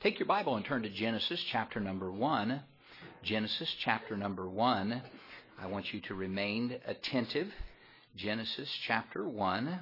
Take your Bible and turn to Genesis chapter number 1. Genesis chapter number 1. I want you to remain attentive. Genesis chapter 1.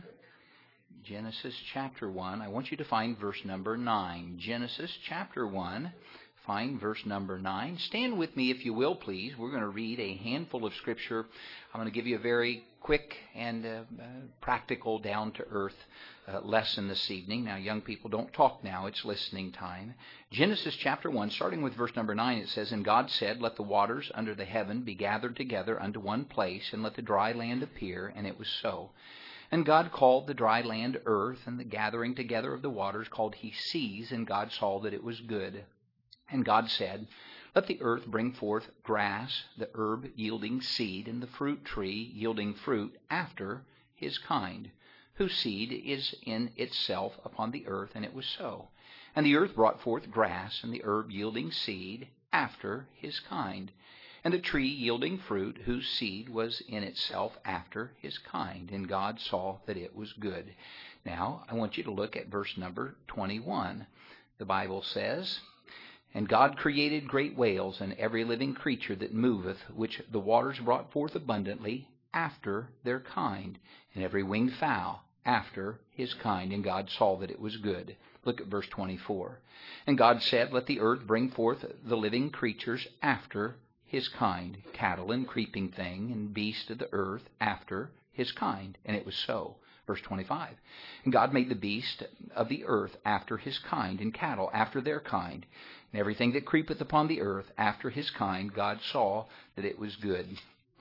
Genesis chapter 1. I want you to find verse number 9. Genesis chapter 1. Find verse number 9. Stand with me if you will, please. We're going to read a handful of Scripture. I'm going to give you a very quick and practical, down-to-earth lesson this evening. Now, young people, don't talk now. It's listening time. Genesis chapter 1, starting with verse number 9, it says, "And God said, Let the waters under the heaven be gathered together unto one place, and let the dry land appear. And it was so. And God called the dry land earth, and the gathering together of the waters called he seas. And God saw that it was good. And God said, Let the earth bring forth grass, the herb yielding seed, and the fruit tree yielding fruit after his kind, whose seed is in itself upon the earth. And it was so. And the earth brought forth grass, and the herb yielding seed after his kind, and the tree yielding fruit, whose seed was in itself after his kind. And God saw that it was good." Now, I want you to look at verse number 21. The Bible says, "And God created great whales, and every living creature that moveth, which the waters brought forth abundantly, after their kind, and every winged fowl after his kind. And God saw that it was good." Look at verse 24. "And God said, Let the earth bring forth the living creatures after his kind, cattle and creeping thing, and beast of the earth after his kind. And it was so." Verse 25. "And God made the beast of the earth after his kind, and cattle after their kind, and everything that creepeth upon the earth after his kind. God saw that it was good."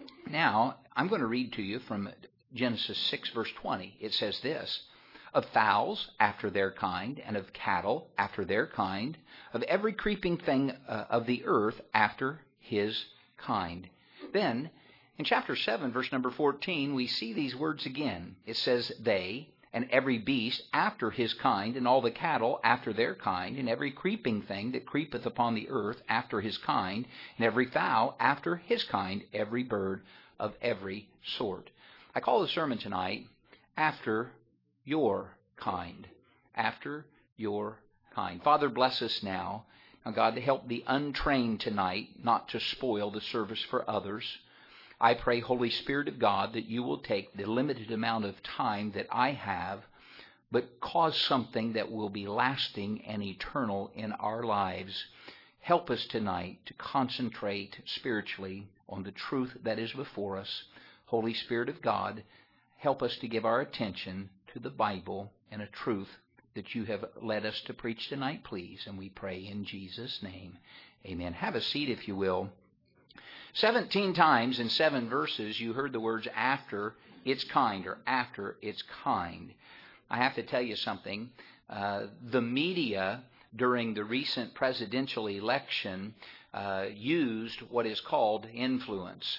Now, I'm going to read to you from Genesis 6, verse 20. It says this, "Of fowls after their kind, and of cattle after their kind, of every creeping thing of the earth after his kind." Then, in chapter 7, verse number 14, we see these words again. It says, "They, and every beast after his kind, and all the cattle after their kind, and every creeping thing that creepeth upon the earth after his kind, and every fowl after his kind, every bird of every sort." I call the sermon tonight, "After Your Kind." After your kind. Father, bless us now. Now, God, to help the untrained tonight not to spoil the service for others. I pray, Holy Spirit of God, that you will take the limited amount of time that I have, but cause something that will be lasting and eternal in our lives. Help us tonight to concentrate spiritually on the truth that is before us. Holy Spirit of God, help us to give our attention to the Bible and a truth that you have led us to preach tonight, please. And we pray in Jesus' name. Amen. Have a seat, if you will. 17 times in 7 verses you heard the words "after its kind" or "after its kind." I have to tell you something. The media during the recent presidential election used what is called influence.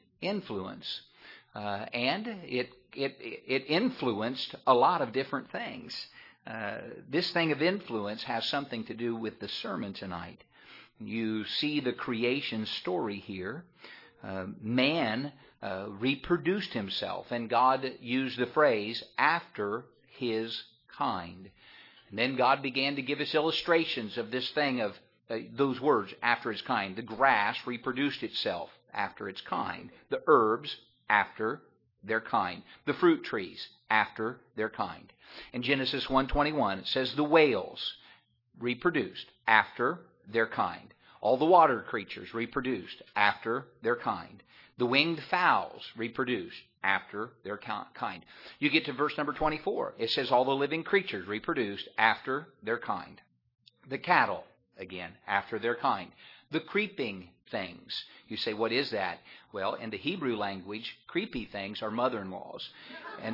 And it influenced a lot of different things. This thing of influence has something to do with the sermon tonight. You see the creation story here. Man reproduced himself, and God used the phrase "after his kind." And then God began to give us illustrations of this thing of those words, "after his kind." The grass reproduced itself after its kind. The herbs after their kind. The fruit trees after their kind. In Genesis 1:21, it says the whales reproduced after their kind. All the water creatures reproduced after their kind. The winged fowls reproduced after their kind. You get to verse number 24. It says all the living creatures reproduced after their kind. The cattle, again, after their kind. The creeping things. You say, what is that? Well, in the Hebrew language, creepy things are mother-in-laws. And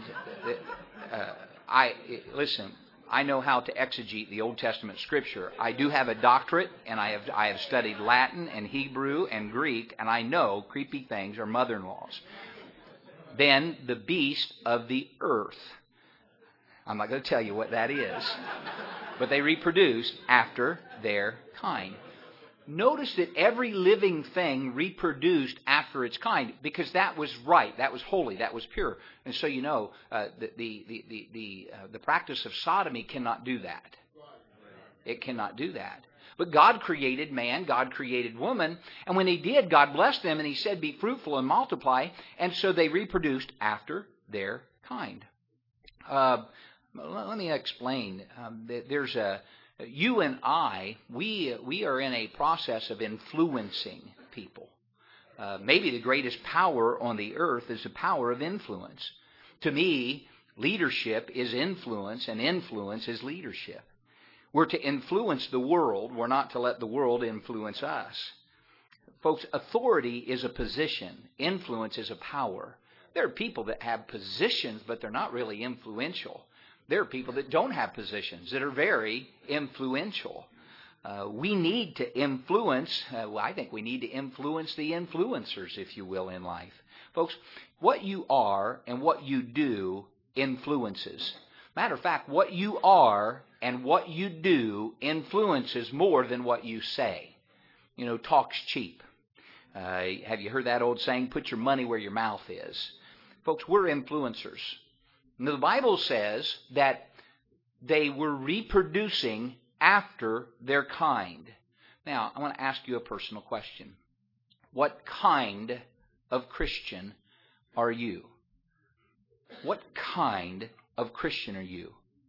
listen, I know how to exegete the Old Testament Scripture. I do have a doctorate, and I have studied Latin and Hebrew and Greek, and I know creepy things are mother-in-laws. Then the beast of the earth. I'm not going to tell you what that is. But they reproduced after their kind. Notice that every living thing reproduced after its kind, because that was right, that was holy, that was pure. And so the practice of sodomy cannot do that. It cannot do that. But God created man, God created woman, and when He did, God blessed them, and He said, be fruitful and multiply, and so they reproduced after their kind. Let me explain. You and I, we are in a process of influencing people. Maybe the greatest power on the earth is the power of influence. To me, leadership is influence, and influence is leadership. We're to influence the world. We're not to let the world influence us. Folks, authority is a position. Influence is a power. There are people that have positions, but they're not really influential. There are people that don't have positions that are very influential. We need to influence, I think we need to influence the influencers, if you will, in life. Folks, what you are and what you do influences. Matter of fact, what you are and what you do influences more than what you say. You know, talk's cheap. Have you heard that old saying, put your money where your mouth is? Folks, we're influencers. Now, the Bible says that they were reproducing after their kind. Now, I want to ask you a personal question. What kind of Christian are you? What kind of Christian are you?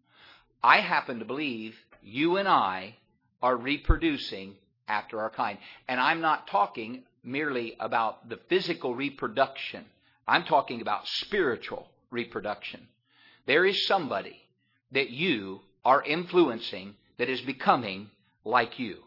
I happen to believe you and I are reproducing after our kind. And I'm not talking merely about the physical reproduction. I'm talking about spiritual reproduction. There is somebody that you are influencing that is becoming like you,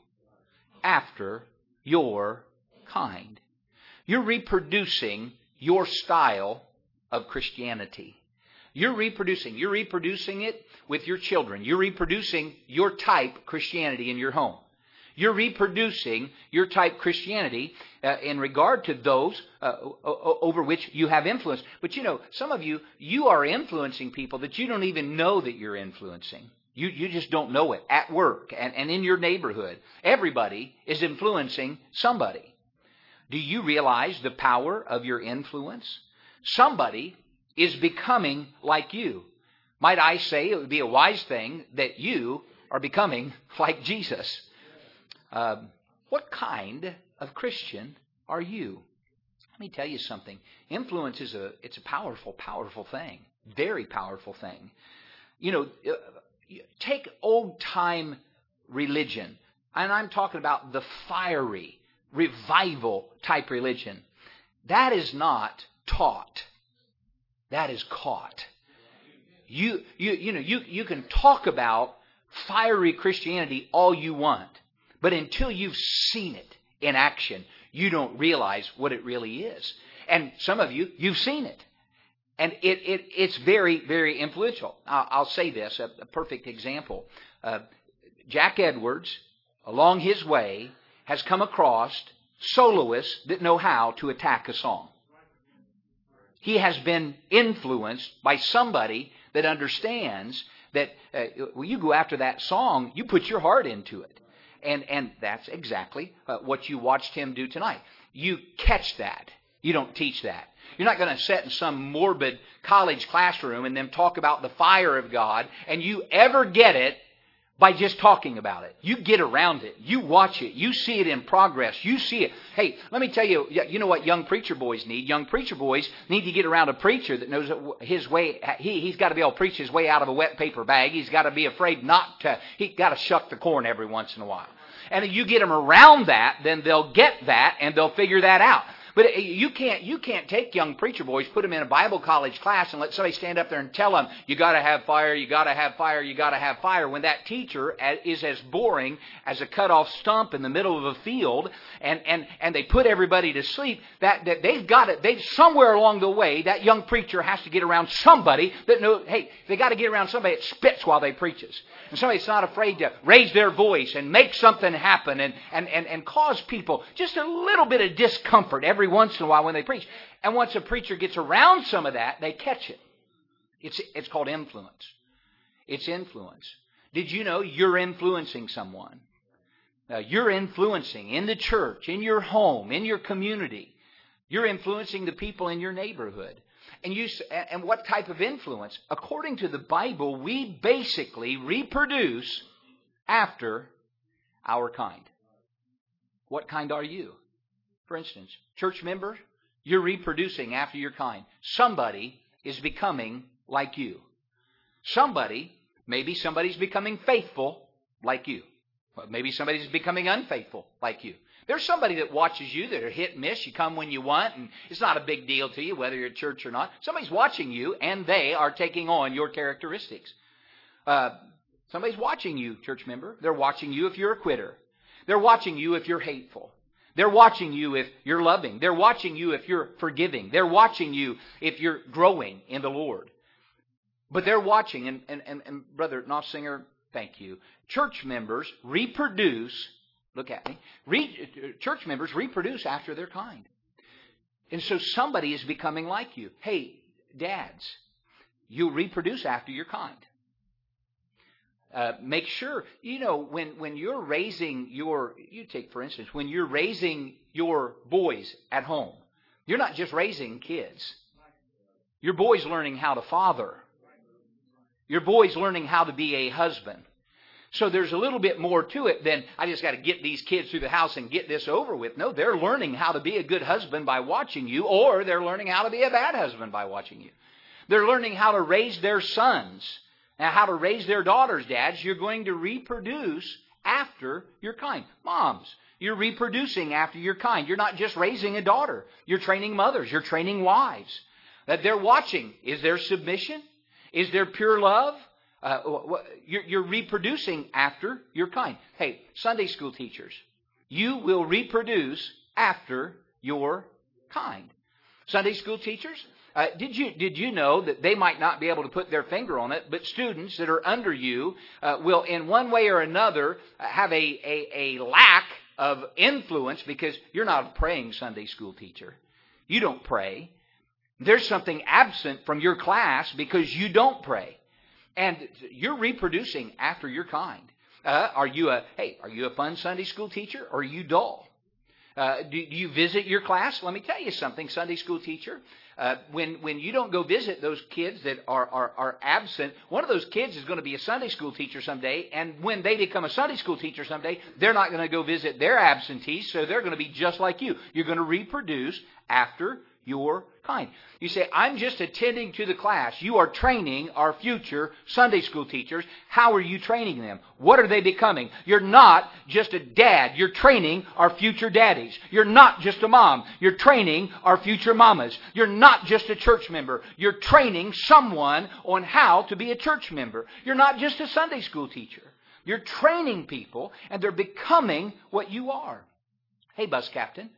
after your kind. You're reproducing your style of Christianity. You're reproducing it with your children. You're reproducing your type Christianity in your home. You're reproducing your type Christianity in regard to those over which you have influence. But you know, some of you are influencing people that you don't even know that you're influencing. You just don't know it at work and in your neighborhood. Everybody is influencing somebody. Do you realize the power of your influence? Somebody is becoming like you. Might I say it would be a wise thing that you are becoming like Jesus. What kind of Christian are you? Let me tell you something. Influence it's a powerful, powerful thing. Very powerful thing. You know, take old-time religion, and I'm talking about the fiery, revival-type religion. That is not taught. That is caught. You can talk about fiery Christianity all you want, but until you've seen it in action, you don't realize what it really is. And some of you've seen it. And it's very, very influential. I'll say this, a perfect example. Jack Edwards, along his way, has come across soloists that know how to attack a song. He has been influenced by somebody that understands that when you go after that song, you put your heart into it. And that's exactly what you watched him do tonight. You catch that. You don't teach that. You're not going to sit in some morbid college classroom and then talk about the fire of God, and you ever get it by just talking about it. You get around it. You watch it. You see it in progress. You see it. Hey, let me tell you, you know what young preacher boys need? Young preacher boys need to get around a preacher that knows his way. He's got to be able to preach his way out of a wet paper bag. He's got to be afraid not to. He's got to shuck the corn every once in a while. And if you get them around that, then they'll get that and they'll figure that out. But you can't take young preacher boys, put them in a Bible college class, and let somebody stand up there and tell them, you got to have fire, you got to have fire, you got to have fire, when that teacher is as boring as a cut-off stump in the middle of a field, and they put everybody to sleep. That they've got it. Somewhere along the way, that young preacher has to get around somebody that knows. Hey, they got to get around somebody that spits while they preaches, and somebody that's not afraid to raise their voice and make something happen and cause people just a little bit of discomfort every once in a while when they preach. And once a preacher gets around some of that, they catch it. It's called influence. It's influence. Did you know you're influencing someone? You're influencing in the church, in your home, in your community. You're influencing the people in your neighborhood. And what type of influence? According to the Bible, we basically reproduce after our kind. What kind are you? For instance, church member, you're reproducing after your kind. Somebody is becoming like you. Maybe somebody's becoming faithful like you. Maybe somebody's becoming unfaithful like you. There's somebody that watches you that are hit and miss. You come when you want, and it's not a big deal to you whether you're at church or not. Somebody's watching you, and they are taking on your characteristics. Somebody's watching you, church member. They're watching you if you're a quitter. They're watching you if you're hateful. They're watching you if you're loving. They're watching you if you're forgiving. They're watching you if you're growing in the Lord. But they're watching, and Brother Nossinger, thank you. Church members reproduce, look at me, church members reproduce after their kind. And so somebody is becoming like you. Hey, dads, you reproduce after your kind. Make sure, when you're raising for instance, when you're raising your boys at home, you're not just raising kids. Your boy's learning how to father. Your boy's learning how to be a husband. So there's a little bit more to it than I just got to get these kids through the house and get this over with. No, they're learning how to be a good husband by watching you, or they're learning how to be a bad husband by watching you. They're learning how to raise their sons. Now, how to raise their daughters, dads. You're going to reproduce after your kind. Moms, you're reproducing after your kind. You're not just raising a daughter. You're training mothers. You're training wives. That they're watching. Is there submission? Is there pure love? You're reproducing after your kind. Hey, Sunday school teachers, you will reproduce after your kind. Sunday school teachers, did you know that they might not be able to put their finger on it, but students that are under you will in one way or another have a lack of influence because you're not a praying Sunday school teacher. You don't pray. There's something absent from your class because you don't pray. And you're reproducing after your kind. Are you a fun Sunday school teacher, or are you dull? Do you visit your class? Let me tell you something, Sunday school teacher. When you don't go visit those kids that are absent, one of those kids is going to be a Sunday school teacher someday, and when they become a Sunday school teacher someday, they're not going to go visit their absentees, so they're going to be just like you. You're going to reproduce after your kind. You say, I'm just attending to the class. You are training our future Sunday school teachers. How are you training them? What are they becoming? You're not just a dad. You're training our future daddies. You're not just a mom. You're training our future mamas. You're not just a church member. You're training someone on how to be a church member. You're not just a Sunday school teacher. You're training people, and they're becoming what you are. Hey, bus captain.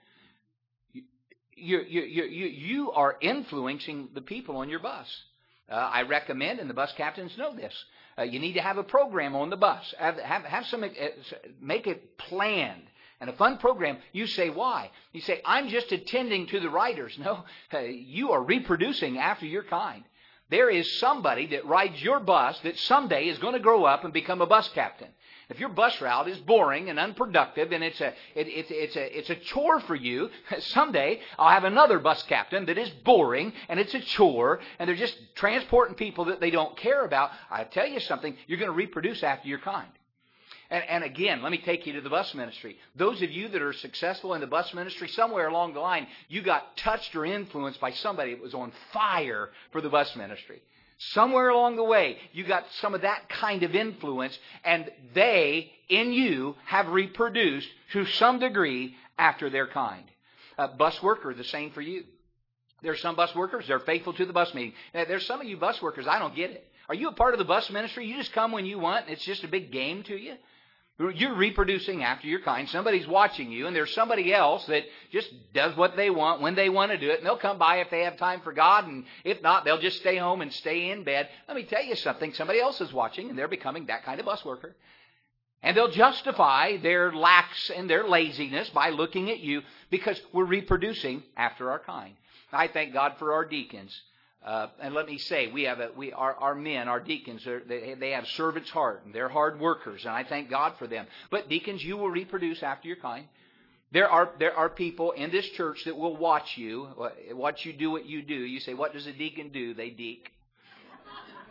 You are influencing the people on your bus. I recommend, and the bus captains know this, you need to have a program on the bus. Have some, make it planned and a fun program. You say, why? You say, I'm just attending to the riders. No, you are reproducing after your kind. There is somebody that rides your bus that someday is going to grow up and become a bus captain. If your bus route is boring and unproductive and it's a chore for you, someday I'll have another bus captain that is boring and it's a chore and they're just transporting people that they don't care about. I tell you something, you're going to reproduce after your kind. And again, let me take you to the bus ministry. Those of you that are successful in the bus ministry, somewhere along the line, you got touched or influenced by somebody that was on fire for the bus ministry. Somewhere along the way, you got some of that kind of influence, and they, in you, have reproduced to some degree after their kind. Bus worker, the same for you. There's some bus workers, they're faithful to the bus meeting. Now, there's some of you bus workers, I don't get it. Are you a part of the bus ministry? You just come when you want, and it's just a big game to you? You're reproducing after your kind. Somebody's watching you, and there's somebody else that just does what they want when they want to do it. And they'll come by if they have time for God, and if not, they'll just stay home and stay in bed. Let me tell you something. Somebody else is watching, and they're becoming that kind of bus worker. And they'll justify their lacks and their laziness by looking at you because we're reproducing after our kind. I thank God for our deacons. And let me say, our men, our deacons, they have servant's heart, and they're hard workers, and I thank God for them. But deacons, you will reproduce after your kind. There are people in this church that will watch you do what you do. You say, what does a deacon do? They deek.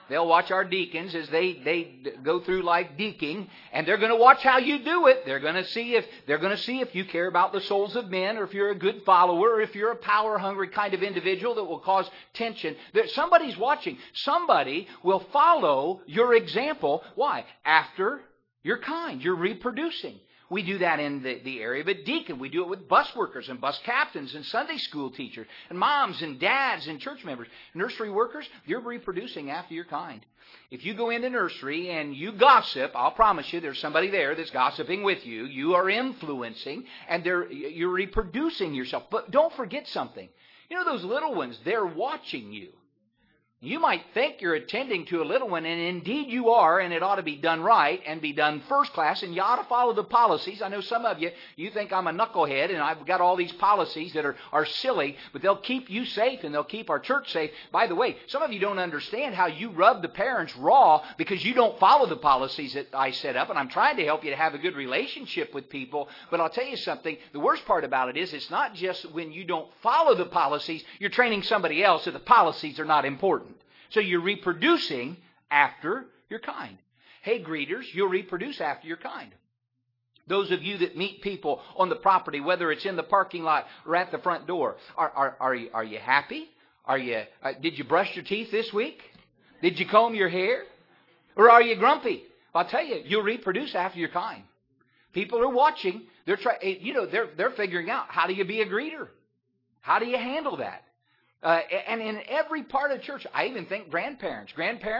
They'll watch our deacons as they go through life deaking, and they're going to watch how you do it. They're going to see if you care about the souls of men, or if you're a good follower, or if you're a power-hungry kind of individual that will cause tension. Somebody's watching. Somebody will follow your example. Why? After you're kind. You're reproducing. We do that in the area of a deacon. We do it with bus workers and bus captains and Sunday school teachers and moms and dads and church members. Nursery workers, you're reproducing after your kind. If you go into nursery and you gossip, I'll promise you there's somebody there that's gossiping with you. You are influencing, and you're reproducing yourself. But don't forget something. You know those little ones, they're watching you. You might think you're attending to a little one, and indeed you are, and it ought to be done right and be done first class, and you ought to follow the policies. I know some of you think I'm a knucklehead, and I've got all these policies that are silly, but they'll keep you safe, and they'll keep our church safe. By the way, some of you don't understand how you rub the parents raw because you don't follow the policies that I set up, and I'm trying to help you to have a good relationship with people, but I'll tell you something. The worst part about it is it's not just when you don't follow the policies, you're training somebody else that the policies are not important. So you're reproducing after your kind. Hey, greeters, you'll reproduce after your kind. Those of you that meet people on the property, whether it's in the parking lot or at the front door, are you happy? Did you brush your teeth this week? Did you comb your hair? Or are you grumpy? I'll tell you, you'll reproduce after your kind. People are watching. They're figuring out, how do you be a greeter? How do you handle that? And in every part of the church, I even think grandparents,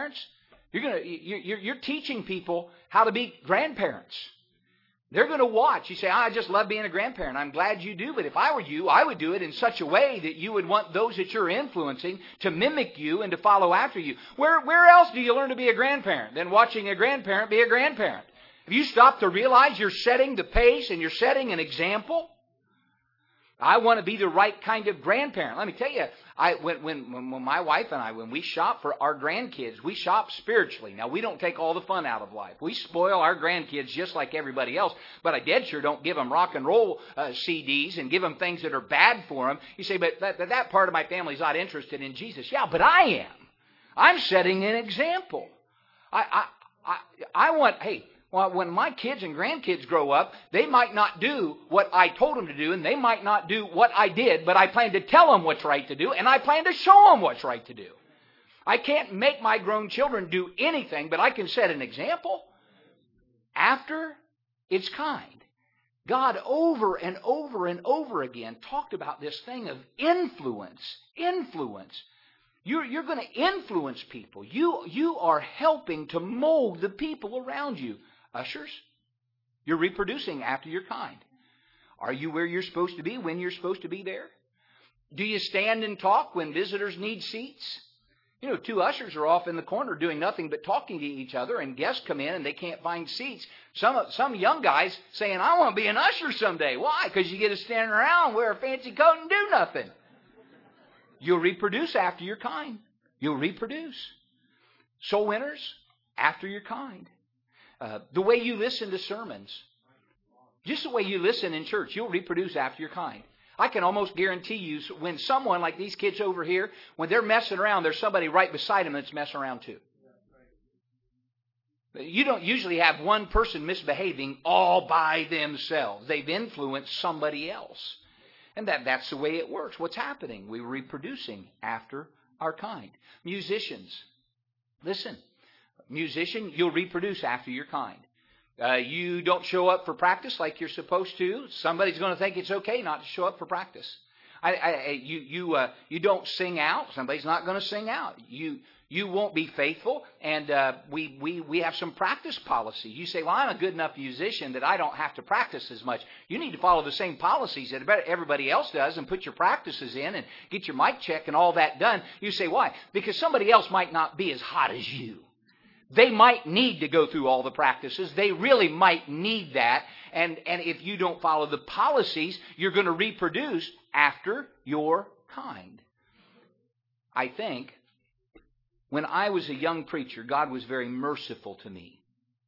you're teaching people how to be grandparents. They're going to watch. You say, I just love being a grandparent. I'm glad you do, but if I were you, I would do it in such a way that you would want those that you're influencing to mimic you and to follow after you. Where else do you learn to be a grandparent than watching a grandparent be a grandparent? Have you stopped to realize you're setting the pace and you're setting an example? I want to be the right kind of grandparent. Let me tell you, when my wife and I, when we shop for our grandkids, we shop spiritually. Now, we don't take all the fun out of life. We spoil our grandkids just like everybody else, but I dead sure don't give them rock and roll CDs and give them things that are bad for them. You say, but that part of my family's not interested in Jesus. Yeah, but I am. I'm setting an example. I want, hey, well, when my kids and grandkids grow up, they might not do what I told them to do, and they might not do what I did, but I plan to tell them what's right to do, and I plan to show them what's right to do. I can't make my grown children do anything, but I can set an example after it's kind. God over and over and over again talked about this thing of influence. Influence. You're going to influence people. You are helping to mold the people around you. Ushers, you're reproducing after your kind. Are you where you're supposed to be when you're supposed to be there? Do you stand and talk when visitors need seats? You know, two ushers are off in the corner doing nothing but talking to each other, and guests come in and they can't find seats. Some young guys saying, I want to be an usher someday. Why? Because you get to stand around, wear a fancy coat, and do nothing. You'll reproduce after your kind. You'll reproduce. Soul winners, after your kind. The way you listen to sermons, just the way you listen in church, you'll reproduce after your kind. I can almost guarantee you, when someone like these kids over here, when they're messing around, there's somebody right beside them that's messing around too. You don't usually have one person misbehaving all by themselves. They've influenced somebody else. And that's the way it works. What's happening? We're reproducing after our kind. Musicians, listen. Musician, you'll reproduce after your kind. You don't show up for practice like you're supposed to. Somebody's going to think it's okay not to show up for practice. You don't sing out. Somebody's not going to sing out. You won't be faithful, and we have some practice policies. You say, well, I'm a good enough musician that I don't have to practice as much. You need to follow the same policies that everybody else does and put your practices in and get your mic check and all that done. You say, why? Because somebody else might not be as hot as you. They might need to go through all the practices. They really might need that. And if you don't follow the policies, you're going to reproduce after your kind. I think when I was a young preacher, God was very merciful to me.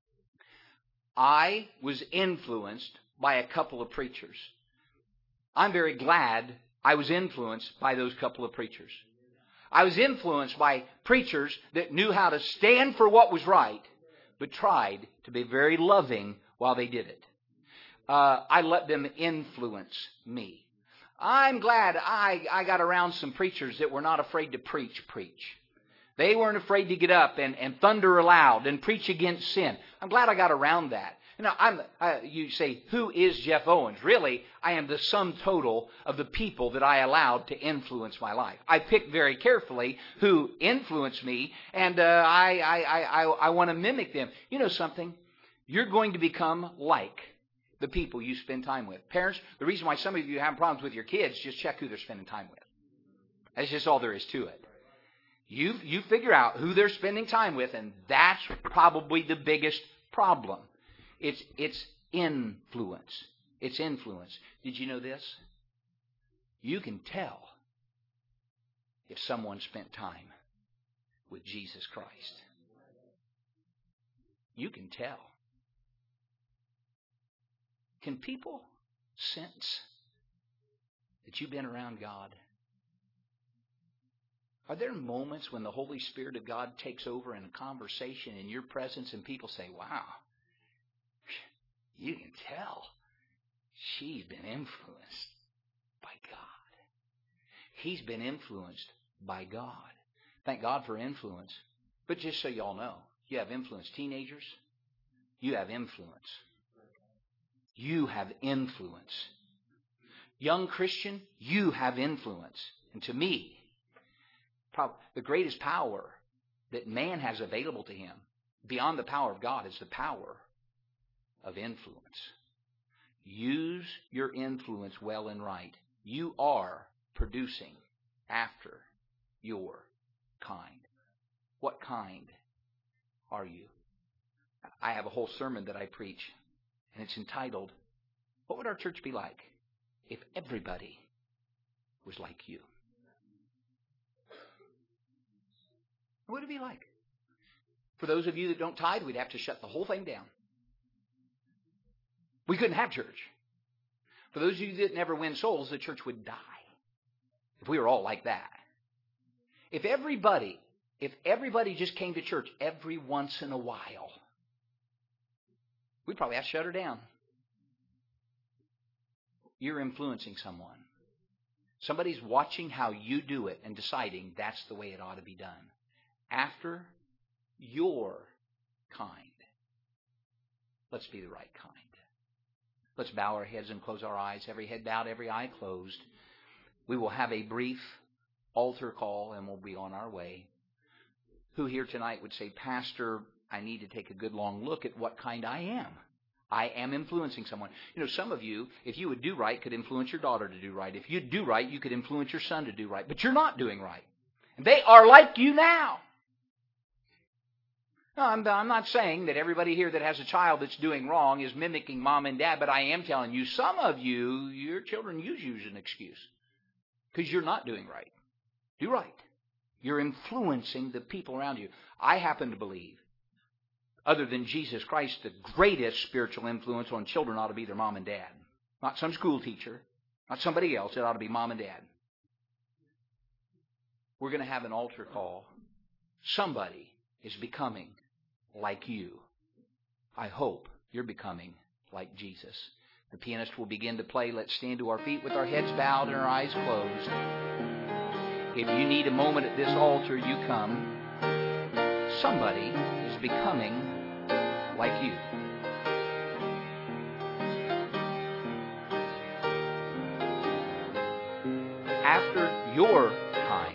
I was influenced by a couple of preachers. I'm very glad I was influenced by those couple of preachers. I was influenced by preachers that knew how to stand for what was right, but tried to be very loving while they did it. I let them influence me. I'm glad I got around some preachers that were not afraid to preach. They weren't afraid to get up and thunder aloud and preach against sin. I'm glad I got around that. You know, you say, who is Jeff Owens? Really, I am the sum total of the people that I allowed to influence my life. I picked very carefully who influenced me, and I want to mimic them. You know something? You're going to become like the people you spend time with. Parents, the reason why some of you have problems with your kids, just check who they're spending time with. That's just all there is to it. You figure out who they're spending time with, and that's probably the biggest problem. It's influence. It's influence. Did you know this? You can tell if someone spent time with Jesus Christ. You can tell. Can people sense that you've been around God? Are there moments when the Holy Spirit of God takes over in a conversation in your presence and people say, wow, you can tell she's been influenced by God. He's been influenced by God. Thank God for influence. But just so y'all know, you have influence. Teenagers, you have influence. You have influence. Young Christian, you have influence. And to me, the greatest power that man has available to him, beyond the power of God, is the power of influence. Use your influence well and right. You are producing after your kind. What kind are you? I have a whole sermon that I preach, and it's entitled, What Would Our Church Be Like If Everybody Was Like You? What would it be like? For those of you that don't tithe, we'd have to shut the whole thing down. We couldn't have church. For those of you that never win souls, the church would die. If we were all like that. If everybody just came to church every once in a while, we'd probably have to shut her down. You're influencing someone. Somebody's watching how you do it and deciding that's the way it ought to be done. After your kind. Let's be the right kind. Let's bow our heads and close our eyes. Every head bowed, every eye closed. We will have a brief altar call and we'll be on our way. Who here tonight would say, Pastor, I need to take a good long look at what kind I am. I am influencing someone. You know, some of you, if you would do right, could influence your daughter to do right. If you'd do right, you could influence your son to do right. But you're not doing right. And they are like you now. No, I'm not saying that everybody here that has a child that's doing wrong is mimicking mom and dad, but I am telling you, some of you, your children use you as an excuse because you're not doing right. Do right. You're influencing the people around you. I happen to believe, other than Jesus Christ, the greatest spiritual influence on children ought to be their mom and dad. Not some school teacher, not somebody else. It ought to be mom and dad. We're going to have an altar call. Somebody is becoming like you. I hope you're becoming like Jesus. The pianist will begin to play. Let's stand to our feet with our heads bowed and our eyes closed. If you need a moment at this altar, you come. Somebody is becoming like you. After your kind.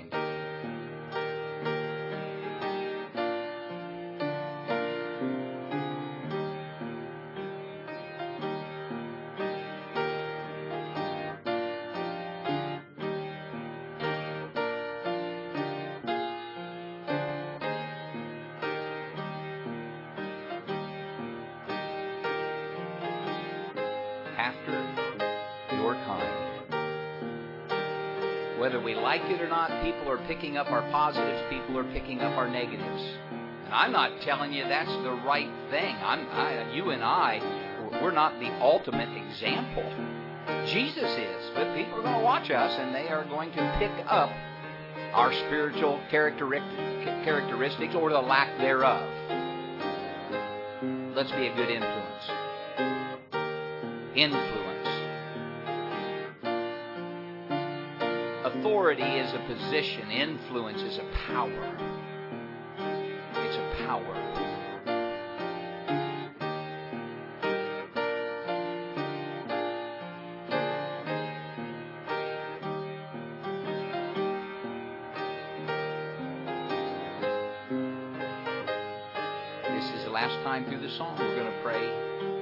Whether we like it or not, people are picking up our positives, people are picking up our negatives. And I'm not telling you that's the right thing. You and I, we're not the ultimate example. Jesus is, but people are going to watch us and they are going to pick up our spiritual characteristics or the lack thereof. Let's be a good influence. Influence. Authority is a position. Influence is a power. It's a power. This is the last time through the song. We're going to pray.